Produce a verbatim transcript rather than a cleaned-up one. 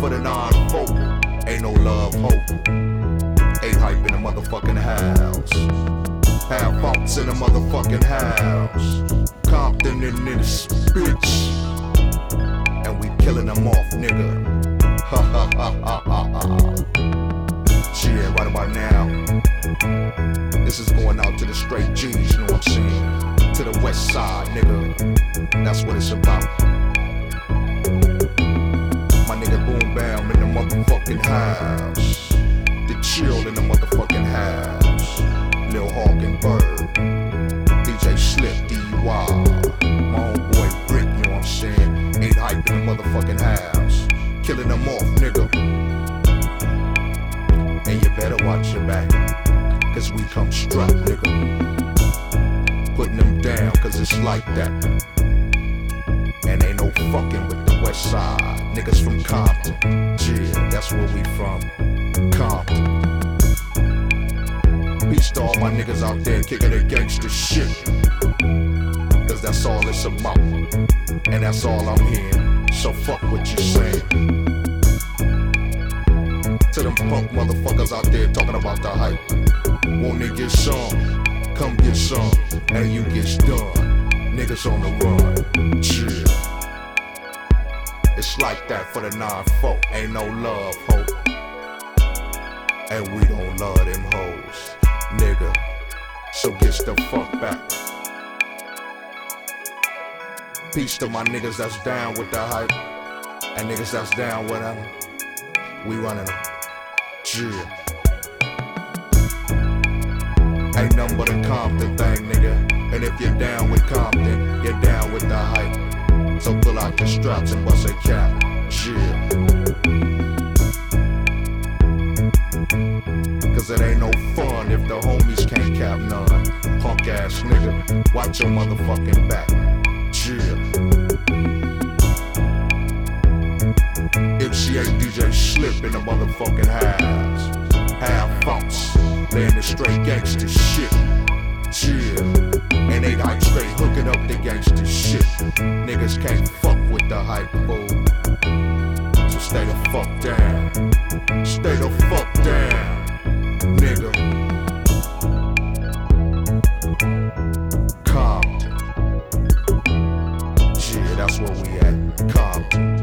for the non-folk. Ain't no love, hope. Ain't hype in the motherfucking house. Have faults in the motherfucking house. Compton in this bitch. And we killing them off, nigga. Ha ha ha ha ha ha. Shit, right about now. This is going out to the straight G's, you know what I'm saying? To the west side, nigga. That's what it's about. My nigga Boom Bam in the motherfucking house. The Chill in the motherfucking house. Lil Hawk and Bird. D J Slip, D Y. My homeboy Brick, you know what I'm saying? Ain't hype in the motherfucking house. Killing them off, nigga. And you better watch your back, cause we come strapped, nigga. Putting them down, cause it's like that. And ain't no fucking with the west side. Niggas from Compton. Yeah, that's where we from. Compton. Peace to all my niggas out there kicking the gangster shit. Cause that's all it's about. And that's all I'm hearing. So fuck what you saying. To them punk motherfuckers out there talking about the hype. Won't they get some? Come get some, and you get done. Niggas on the run, chill. It's like that for the non-folk. Ain't no love, hope. And we don't love them hoes, nigga. So get the fuck back. Peace to my niggas that's down with the hype. And niggas that's down with them. We running them. Yeah. Ain't nothing but a Compton thing, nigga. And if you're down with Compton, you're down with the hype. So pull out your straps and bust a cap. Yeah. Cause it ain't no fun if the homies can't cap none. Punk ass nigga, watch your motherfucking back. Yeah. M C A D J Slip in the motherfucking house. Have faults, laying the straight gangster shit. Yeah, and they hype straight hooking up the gangster shit. Niggas can't fuck with the hype, fool. So stay the fuck down. Stay the fuck down, nigga. Compton. Yeah, that's where we at. Compton.